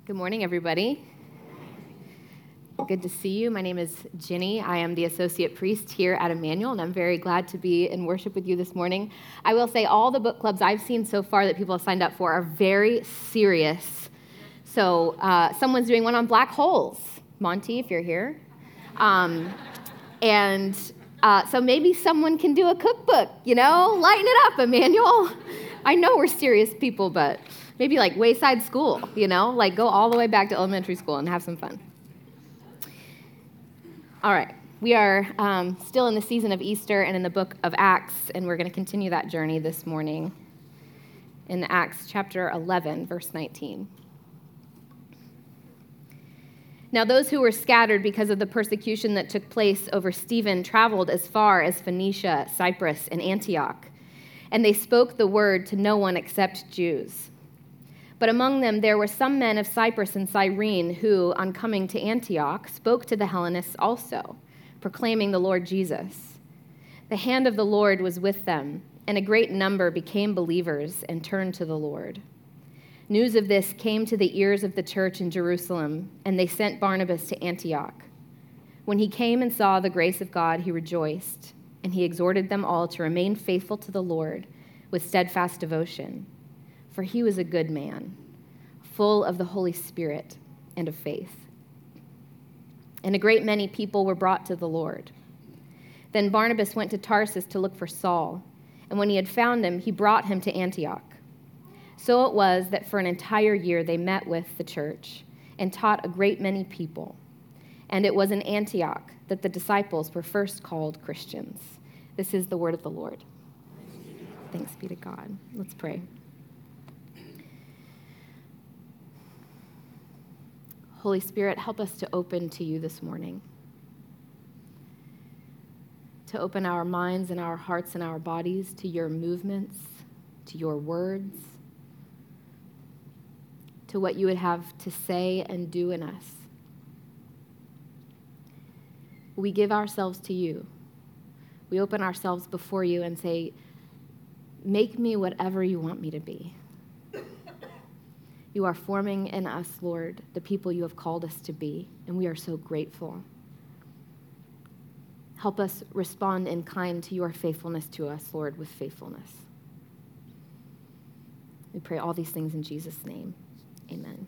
Good morning, everybody. Good to see you. My name is Ginny. I am the associate priest here at Emmanuel, and I'm very glad to be in worship with you this morning. I will say all the book clubs I've seen so far that people have signed up for are very serious. So someone's doing one on black holes. Monty, if you're here. So maybe someone can do a cookbook, Lighten it up, Emmanuel. I know we're serious people, but maybe like Wayside School, go all the way back to elementary school and have some fun. All right, we are still in the season of Easter and in the book of Acts, and we're going to continue that journey this morning in Acts chapter 11, verse 19. Now those who were scattered because of the persecution that took place over Stephen traveled as far as Phoenicia, Cyprus, and Antioch, and they spoke the word to no one except Jews. But among them there were some men of Cyprus and Cyrene who, on coming to Antioch, spoke to the Hellenists also, proclaiming the Lord Jesus. The hand of the Lord was with them, and a great number became believers and turned to the Lord. News of this came to the ears of the church in Jerusalem, and they sent Barnabas to Antioch. When he came and saw the grace of God, he rejoiced, and he exhorted them all to remain faithful to the Lord with steadfast devotion. For he was a good man, full of the Holy Spirit and of faith. And a great many people were brought to the Lord. Then Barnabas went to Tarsus to look for Saul, and when he had found him, he brought him to Antioch. So it was that for an entire year they met with the church and taught a great many people. And it was in Antioch that the disciples were first called Christians. This is the word of the Lord. Thanks be to God. Let's pray. Holy Spirit, help us to open to you this morning, to open our minds and our hearts and our bodies to your movements, to your words, to what you would have to say and do in us. We give ourselves to you. We open ourselves before you and say, make me whatever you want me to be. You are forming in us, Lord, the people you have called us to be, and we are so grateful. Help us respond in kind to your faithfulness to us, Lord, with faithfulness. We pray all these things in Jesus' name. Amen.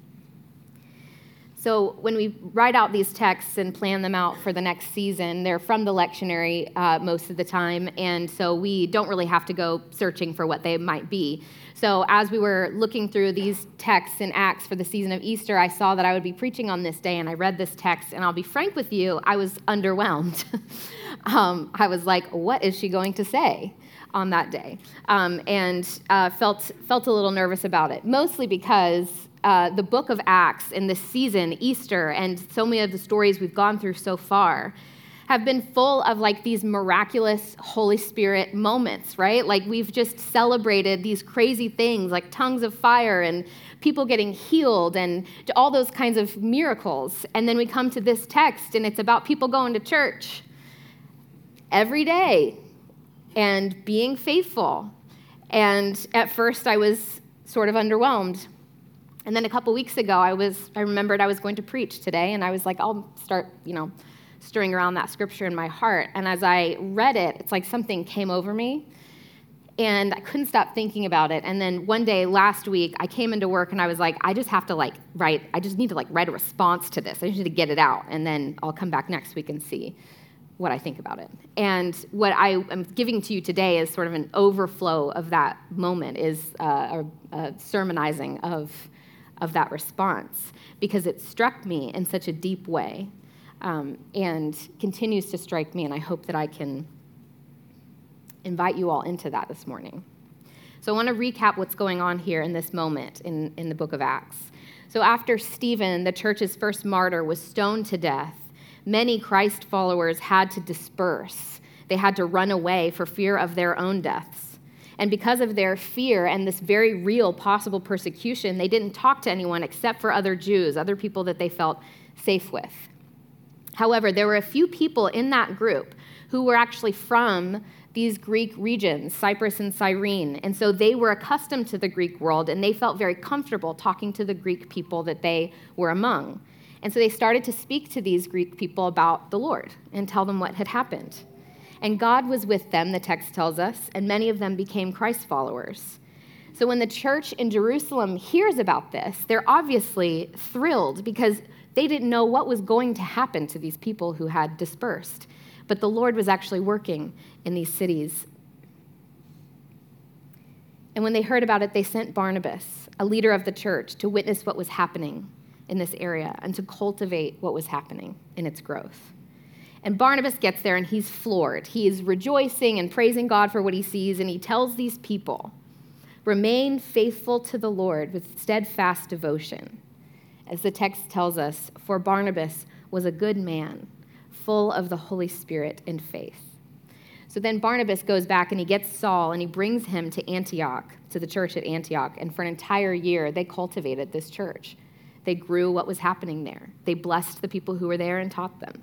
So when we write out these texts and plan them out for the next season, they're from the lectionary most of the time, and so we don't really have to go searching for what they might be. So as we were looking through these texts in Acts for the season of Easter, I saw that I would be preaching on this day, and I read this text, and I'll be frank with you, I was underwhelmed. I was like, what is she going to say on that day? And felt a little nervous about it, mostly because the book of Acts and this season, Easter, and so many of the stories we've gone through so far have been full of these miraculous Holy Spirit moments, right? We've just celebrated these crazy things like tongues of fire and people getting healed and all those kinds of miracles. And then we come to this text and it's about people going to church every day and being faithful. And at first I was sort of underwhelmed. And then a couple weeks ago, I remembered I was going to preach today, and I was like, I'll start, stirring around that scripture in my heart. And as I read it, it's like something came over me, and I couldn't stop thinking about it. And then one day last week, I came into work, and I was like, I just have to write. I just need to write a response to this. I just need to get it out, and then I'll come back next week and see what I think about it. And what I am giving to you today is sort of an overflow of that moment, is a sermonizing of that response, because it struck me in such a deep way and continues to strike me, and I hope that I can invite you all into that this morning. So I want to recap what's going on here in this moment in the book of Acts. So after Stephen, the church's first martyr, was stoned to death, many Christ followers had to disperse. They had to run away for fear of their own deaths. And because of their fear and this very real possible persecution, they didn't talk to anyone except for other Jews, other people that they felt safe with. However, there were a few people in that group who were actually from these Greek regions, Cyprus and Cyrene. And so they were accustomed to the Greek world, and they felt very comfortable talking to the Greek people that they were among. And so they started to speak to these Greek people about the Lord and tell them what had happened. And God was with them, the text tells us, and many of them became Christ followers. So when the church in Jerusalem hears about this, they're obviously thrilled because they didn't know what was going to happen to these people who had dispersed. But the Lord was actually working in these cities. And when they heard about it, they sent Barnabas, a leader of the church, to witness what was happening in this area and to cultivate what was happening in its growth. And Barnabas gets there and he's floored. He is rejoicing and praising God for what he sees, and he tells these people, remain faithful to the Lord with steadfast devotion. As the text tells us, for Barnabas was a good man, full of the Holy Spirit and faith. So then Barnabas goes back and he gets Saul and he brings him to Antioch, to the church at Antioch. And for an entire year, they cultivated this church. They grew what was happening there. They blessed the people who were there and taught them.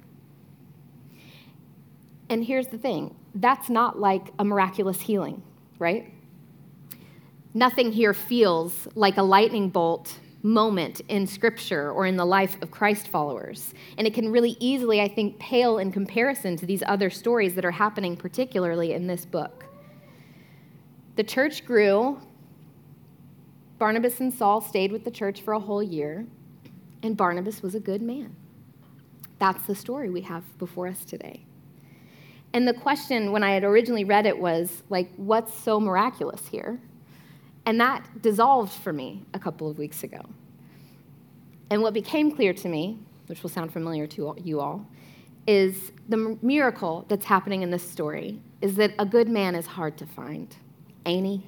And here's the thing, that's not like a miraculous healing, right? Nothing here feels like a lightning bolt moment in Scripture or in the life of Christ followers. And it can really easily, I think, pale in comparison to these other stories that are happening, particularly in this book. The church grew. Barnabas and Saul stayed with the church for a whole year, and Barnabas was a good man. That's the story we have before us today. And the question when I had originally read it was, like, what's so miraculous here? And that dissolved for me a couple of weeks ago. And what became clear to me, which will sound familiar to you all, is the miracle that's happening in this story is that a good man is hard to find, ain't he?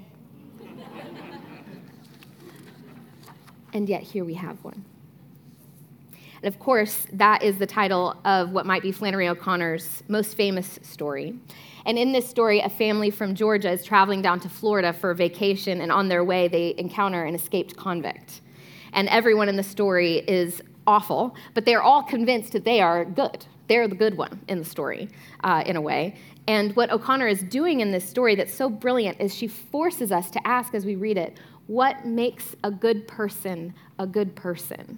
And yet here we have one. And of course, that is the title of what might be Flannery O'Connor's most famous story. And in this story, a family from Georgia is traveling down to Florida for a vacation, and on their way, they encounter an escaped convict. And everyone in the story is awful, but they're all convinced that they are good. They're the good one in the story, in a way. And what O'Connor is doing in this story that's so brilliant is she forces us to ask as we read it, what makes a good person a good person?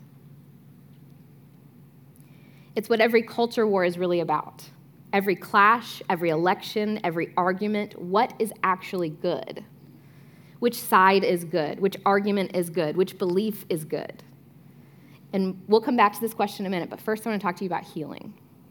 It's what every culture war is really about. Every clash, every election, every argument, what is actually good? Which side is good? Which argument is good? Which belief is good? And we'll come back to this question in a minute, but first I want to talk to you about healing.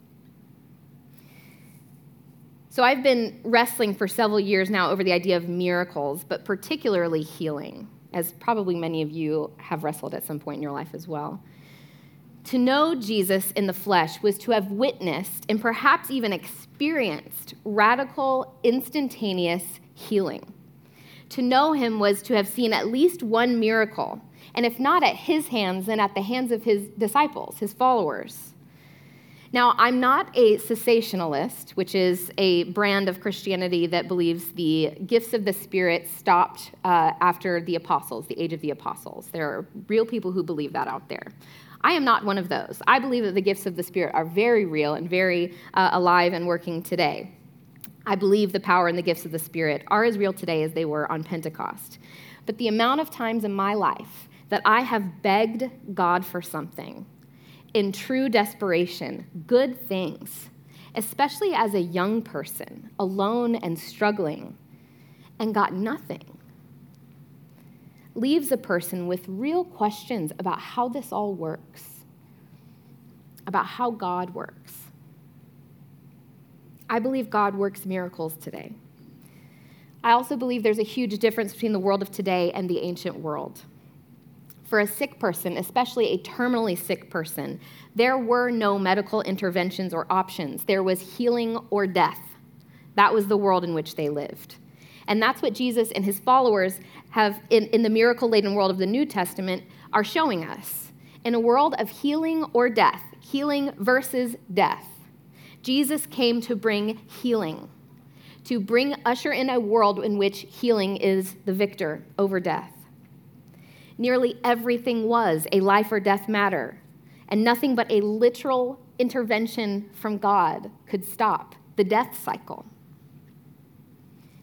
So I've been wrestling for several years now over the idea of miracles, but particularly healing, as probably many of you have wrestled at some point in your life as well. To know Jesus in the flesh was to have witnessed and perhaps even experienced radical, instantaneous healing. To know him was to have seen at least one miracle, and if not at his hands, then at the hands of his disciples, his followers. Now, I'm not a cessationalist, which is a brand of Christianity that believes the gifts of the Spirit stopped after the apostles, the age of the apostles. There are real people who believe that out there. I am not one of those. I believe that the gifts of the Spirit are very real and very alive and working today. I believe the power and the gifts of the Spirit are as real today as they were on Pentecost. But the amount of times in my life that I have begged God for something in true desperation, good things, especially as a young person, alone and struggling, and got nothing, leaves a person with real questions about how this all works, about how God works. I believe God works miracles today. I also believe there's a huge difference between the world of today and the ancient world. For a sick person, especially a terminally sick person, there were no medical interventions or options. There was healing or death. That was the world in which they lived. And that's what Jesus and his followers have, in the miracle-laden world of the New Testament, are showing us. In a world of healing or death, healing versus death, Jesus came to bring healing, to usher in a world in which healing is the victor over death. Nearly everything was a life or death matter, and nothing but a literal intervention from God could stop the death cycle.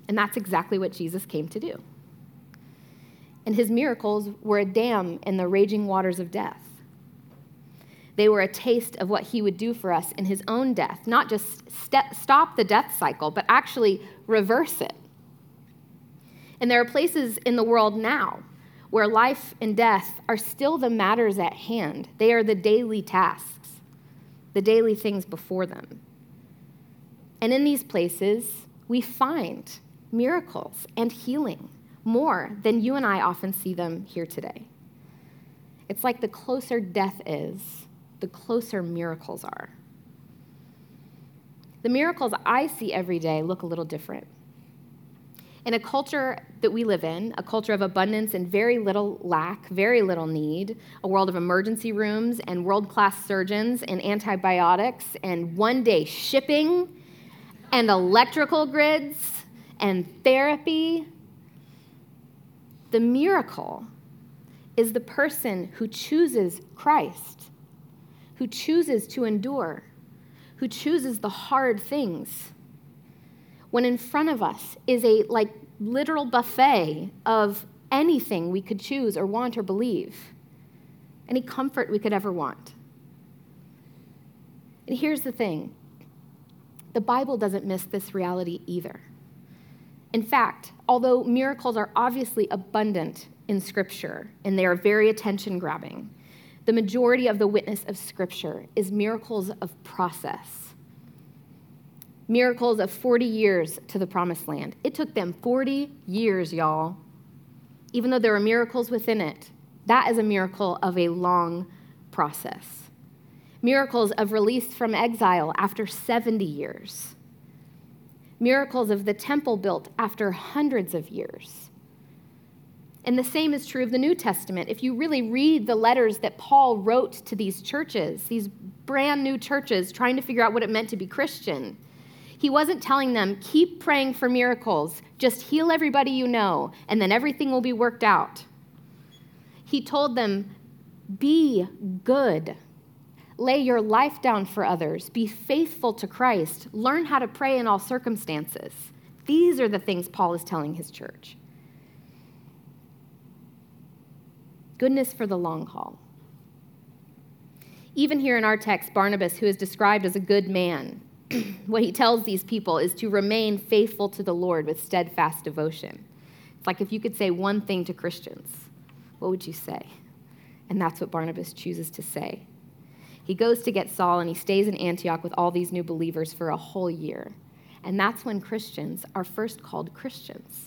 And that's exactly what Jesus came to do. And his miracles were a dam in the raging waters of death. They were a taste of what he would do for us in his own death, not just stop the death cycle, but actually reverse it. And there are places in the world now where life and death are still the matters at hand. They are the daily tasks, the daily things before them. And in these places, we find miracles and healing more than you and I often see them here today. It's like the closer death is, the closer miracles are. The miracles I see every day look a little different. In a culture that we live in, a culture of abundance and very little lack, very little need, a world of emergency rooms and world-class surgeons and antibiotics and one-day shipping and electrical grids and therapy, the miracle is the person who chooses Christ, who chooses to endure, who chooses the hard things. When in front of us is a literal buffet of anything we could choose or want or believe, any comfort we could ever want. And here's the thing, the Bible doesn't miss this reality either. In fact, although miracles are obviously abundant in Scripture and they are very attention-grabbing, the majority of the witness of Scripture is miracles of process. Miracles of 40 years to the promised land. It took them 40 years, y'all. Even though there were miracles within it, that is a miracle of a long process. Miracles of release from exile after 70 years. Miracles of the temple built after hundreds of years. And the same is true of the New Testament. If you really read the letters that Paul wrote to these churches, these brand new churches trying to figure out what it meant to be Christian, he wasn't telling them, keep praying for miracles, just heal everybody you know, and then everything will be worked out. He told them, be good. Lay your life down for others. Be faithful to Christ. Learn how to pray in all circumstances. These are the things Paul is telling his church. Goodness for the long haul. Even here in our text, Barnabas, who is described as a good man, what he tells these people is to remain faithful to the Lord with steadfast devotion. It's like if you could say one thing to Christians, what would you say? And that's what Barnabas chooses to say. He goes to get Saul and he stays in Antioch with all these new believers for a whole year. And that's when Christians are first called Christians.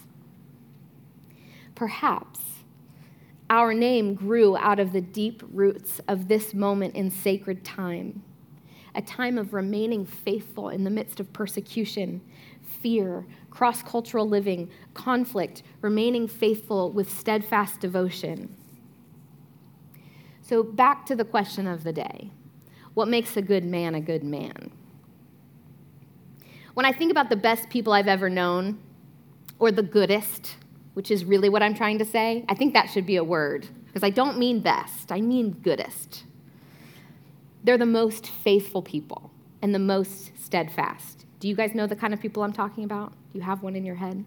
Perhaps our name grew out of the deep roots of this moment in sacred time, a time of remaining faithful in the midst of persecution, fear, cross-cultural living, conflict, remaining faithful with steadfast devotion. So back to the question of the day. What makes a good man a good man? When I think about the best people I've ever known, or the goodest, which is really what I'm trying to say, I think that should be a word, because I don't mean best, I mean goodest. They're the most faithful people and the most steadfast. Do you guys know the kind of people I'm talking about? Do you have one in your head?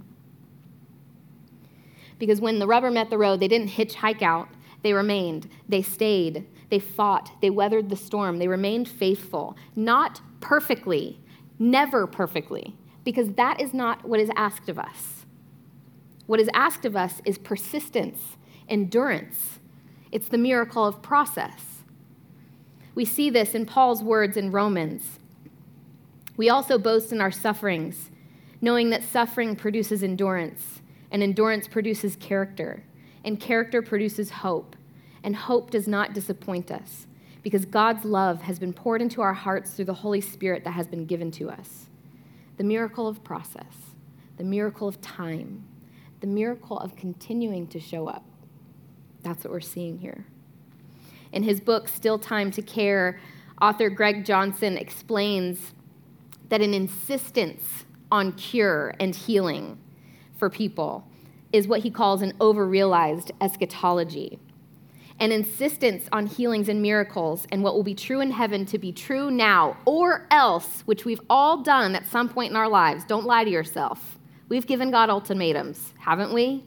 Because when the rubber met the road, they didn't hitchhike out. They remained. They stayed. They fought. They weathered the storm. They remained faithful. Not perfectly. Never perfectly. Because that is not what is asked of us. What is asked of us is persistence, endurance. It's the miracle of process. We see this in Paul's words in Romans. We also boast in our sufferings, knowing that suffering produces endurance, and endurance produces character, and character produces hope, and hope does not disappoint us, because God's love has been poured into our hearts through the Holy Spirit that has been given to us. The miracle of process, the miracle of time, the miracle of continuing to show up. That's what we're seeing here. In his book, Still Time to Care, author Greg Johnson explains that an insistence on cure and healing for people is what he calls an over-realized eschatology. An insistence on healings and miracles and what will be true in heaven to be true now, or else, which we've all done at some point in our lives. Don't lie to yourself. We've given God ultimatums, haven't we?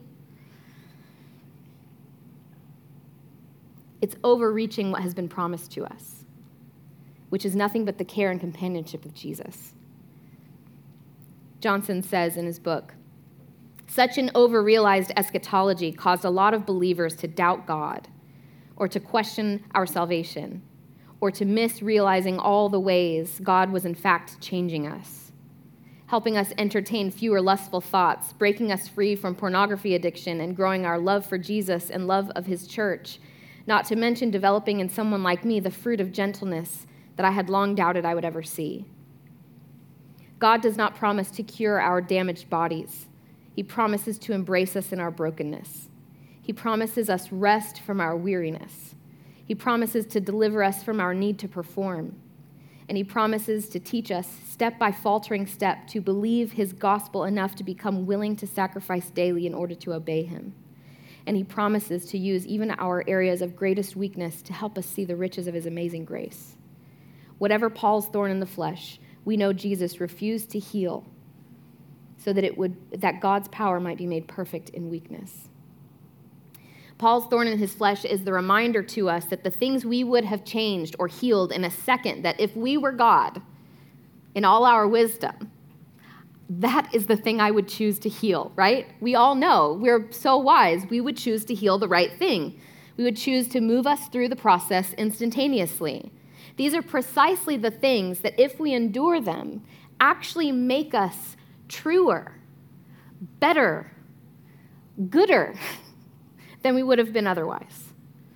It's overreaching what has been promised to us, which is nothing but the care and companionship of Jesus. Johnson says in his book, such an over-realized eschatology caused a lot of believers to doubt God, or to question our salvation, or to miss realizing all the ways God was in fact changing us, helping us entertain fewer lustful thoughts, breaking us free from pornography addiction, and growing our love for Jesus and love of his church, not to mention developing in someone like me the fruit of gentleness that I had long doubted I would ever see. God does not promise to cure our damaged bodies. He promises to embrace us in our brokenness. He promises us rest from our weariness. He promises to deliver us from our need to perform. And he promises to teach us, step by faltering step, to believe his gospel enough to become willing to sacrifice daily in order to obey him. And he promises to use even our areas of greatest weakness to help us see the riches of his amazing grace. Whatever Paul's thorn in the flesh, we know Jesus refused to heal so that God's power might be made perfect in weakness. Paul's thorn in his flesh is the reminder to us that the things we would have changed or healed in a second, that if we were God in all our wisdom, that is the thing I would choose to heal, right? We all know, we're so wise, we would choose to heal the right thing. We would choose to move us through the process instantaneously. These are precisely the things that, if we endure them, actually make us truer, better, gooder than we would have been otherwise.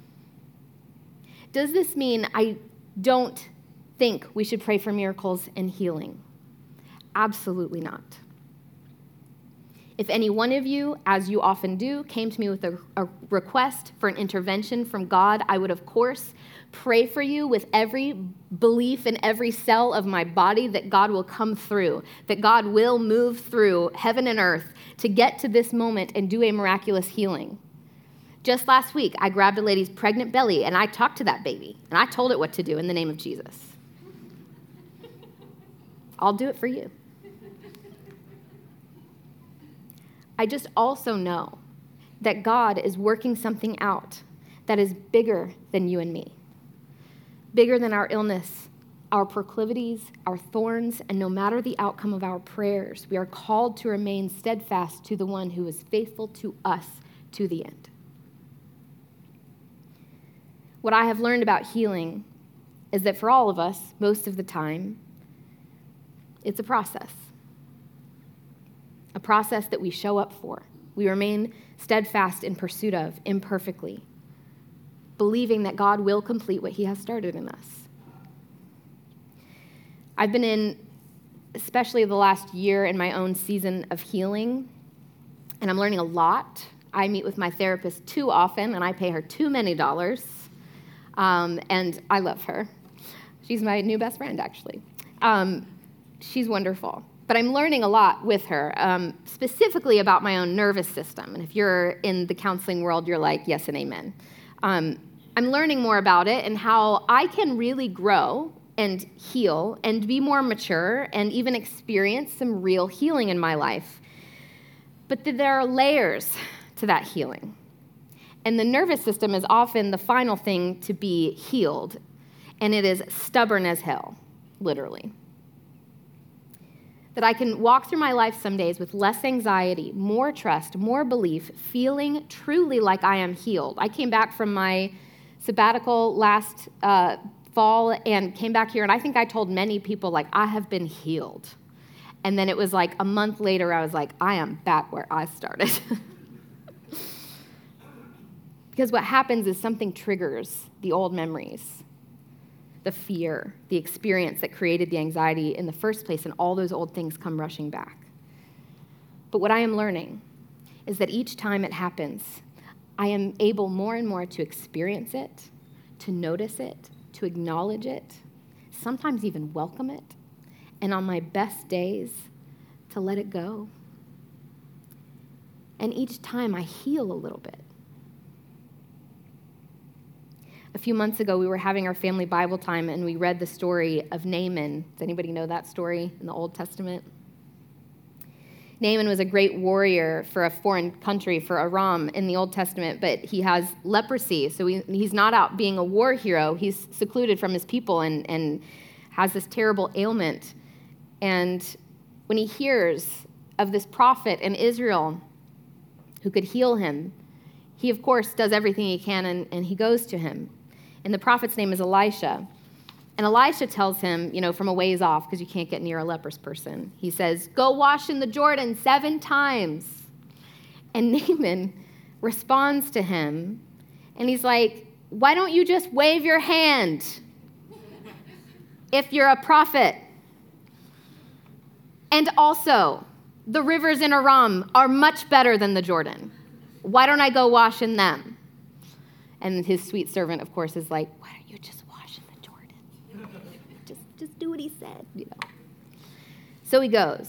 Does this mean I don't think we should pray for miracles and healing? Absolutely not. If any one of you, as you often do, came to me with a request for an intervention from God, I would, of course, pray for you with every belief in every cell of my body that God will come through, that God will move through heaven and earth to get to this moment and do a miraculous healing. Just last week, I grabbed a lady's pregnant belly and I talked to that baby and I told it what to do in the name of Jesus. I'll do it for you. I just also know that God is working something out that is bigger than you and me, bigger than our illness, our proclivities, our thorns, and no matter the outcome of our prayers, we are called to remain steadfast to the one who is faithful to us to the end. What I have learned about healing is that for all of us, most of the time, it's a process that we show up for. We remain steadfast in pursuit of, imperfectly, believing that God will complete what he has started in us. I've been in, especially the last year, in my own season of healing, and I'm learning a lot. I meet with my therapist too often, and I pay her too many dollars, and I love her. She's my new best friend, actually. She's wonderful. But I'm learning a lot with her, specifically about my own nervous system. And if you're in the counseling world, you're like, yes and amen. I'm learning more about it and how I can really grow and heal and be more mature and even experience some real healing in my life. But there are layers to that healing. And the nervous system is often the final thing to be healed. And it is stubborn as hell, literally. That I can walk through my life some days with less anxiety, more trust, more belief, feeling truly like I am healed. I came back from my sabbatical last fall and came back here, and I think I told many people, like, I have been healed. And then it was like a month later, I was like, I am back where I started. Because what happens is something triggers the old memories, the fear, the experience that created the anxiety in the first place, and all those old things come rushing back. But what I am learning is that each time it happens, I am able more and more to experience it, to notice it, to acknowledge it, sometimes even welcome it, and on my best days, to let it go. And each time I heal a little bit. A few months ago, we were having our family Bible time, and we read the story of Naaman. Does anybody know that story in the Old Testament? Naaman was a great warrior for a foreign country, for Aram in the Old Testament, but he has leprosy, so he's not out being a war hero. He's secluded from his people and has this terrible ailment. And when he hears of this prophet in Israel who could heal him, he, of course, does everything he can, and he goes to him. And the prophet's name is Elisha. And Elisha tells him, from a ways off, because you can't get near a leprous person. He says, go wash in the Jordan 7 times. And Naaman responds to him, and he's like, why don't you just wave your hand if you're a prophet? And also, the rivers in Aram are much better than the Jordan. Why don't I go wash in them? And his sweet servant, of course, is like, why don't you just wash in the Jordan? Just do what he said, So he goes.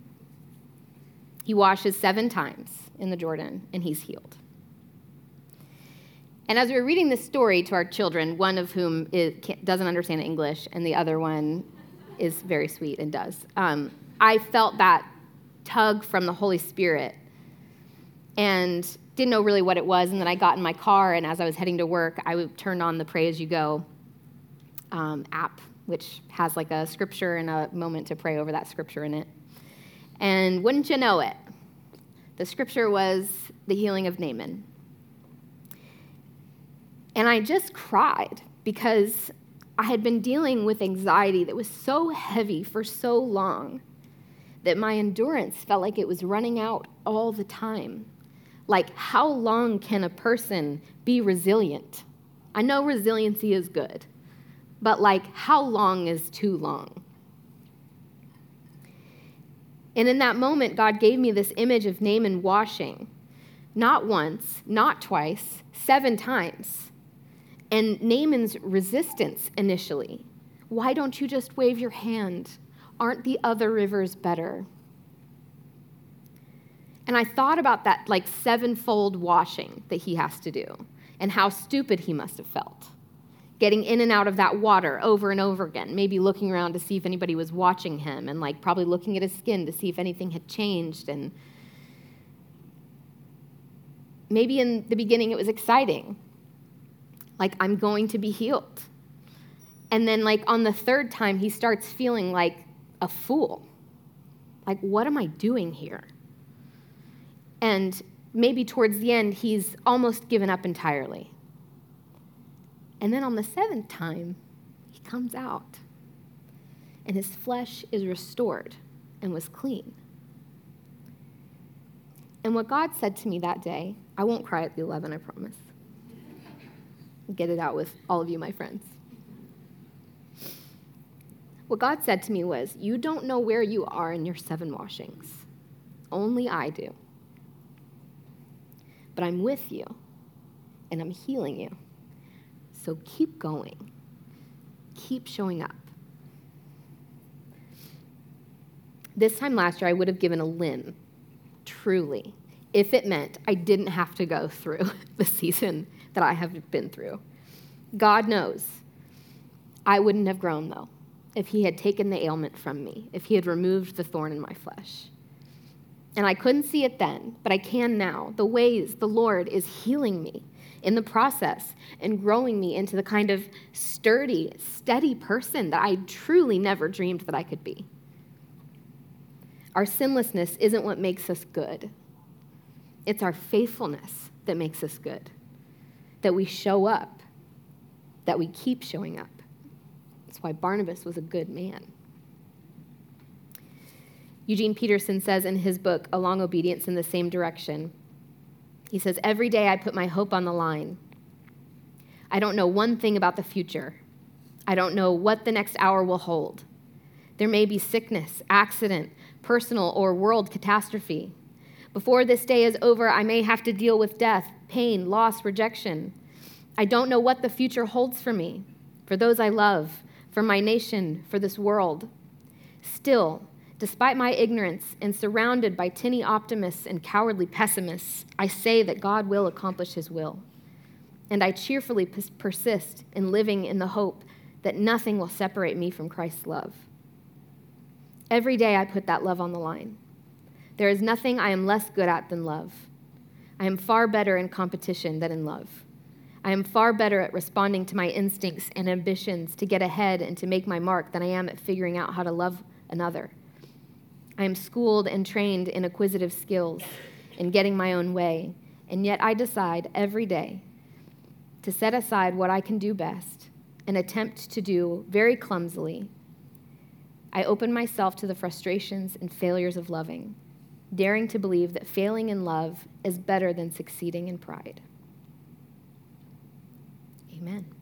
He washes 7 times in the Jordan, and he's healed. And as we were reading this story to our children, one of whom doesn't understand English, and the other one is very sweet and does, I felt that tug from the Holy Spirit and didn't know really what it was. And then I got in my car, and as I was heading to work, I turned on the Pray As You Go app, which has like a scripture and a moment to pray over that scripture in it. And wouldn't you know it, the scripture was the healing of Naaman. And I just cried because I had been dealing with anxiety that was so heavy for so long that my endurance felt like it was running out all the time. Like, how long can a person be resilient? I know resiliency is good, but how long is too long? And in that moment, God gave me this image of Naaman washing, not once, not twice, 7 times. And Naaman's resistance initially. Why don't you just wave your hand? Aren't the other rivers better? And I thought about that 7-fold washing that he has to do and how stupid he must have felt. Getting in and out of that water over and over again, maybe looking around to see if anybody was watching him and probably looking at his skin to see if anything had changed. And maybe in the beginning it was exciting. I'm going to be healed. And then on the 3rd time, he starts feeling like a fool. What am I doing here? And maybe towards the end, he's almost given up entirely. And then on the 7th time, he comes out. And his flesh is restored and was clean. And what God said to me that day, I won't cry at the 11, I promise. Get it out with all of you, my friends. What God said to me was, you don't know where you are in your 7 washings. Only I do. But I'm with you, and I'm healing you. So keep going. Keep showing up. This time last year, I would have given a limb, truly, if it meant I didn't have to go through the season that I have been through. God knows I wouldn't have grown, though, if he had taken the ailment from me, if he had removed the thorn in my flesh. And I couldn't see it then, but I can now. The ways the Lord is healing me in the process and growing me into the kind of sturdy, steady person that I truly never dreamed that I could be. Our sinlessness isn't what makes us good. It's our faithfulness that makes us good, that we show up, that we keep showing up. That's why Barnabas was a good man. Eugene Peterson says in his book, A Long Obedience in the Same Direction, he says, every day I put my hope on the line. I don't know one thing about the future. I don't know what the next hour will hold. There may be sickness, accident, personal or world catastrophe. Before this day is over, I may have to deal with death, pain, loss, rejection. I don't know what the future holds for me, for those I love, for my nation, for this world. Still, despite my ignorance and surrounded by tinny optimists and cowardly pessimists, I say that God will accomplish his will. And I cheerfully persist in living in the hope that nothing will separate me from Christ's love. Every day I put that love on the line. There is nothing I am less good at than love. I am far better in competition than in love. I am far better at responding to my instincts and ambitions to get ahead and to make my mark than I am at figuring out how to love another. I am schooled and trained in acquisitive skills, in getting my own way, and yet I decide every day to set aside what I can do best and attempt to do very clumsily. I open myself to the frustrations and failures of loving, daring to believe that failing in love is better than succeeding in pride. Amen.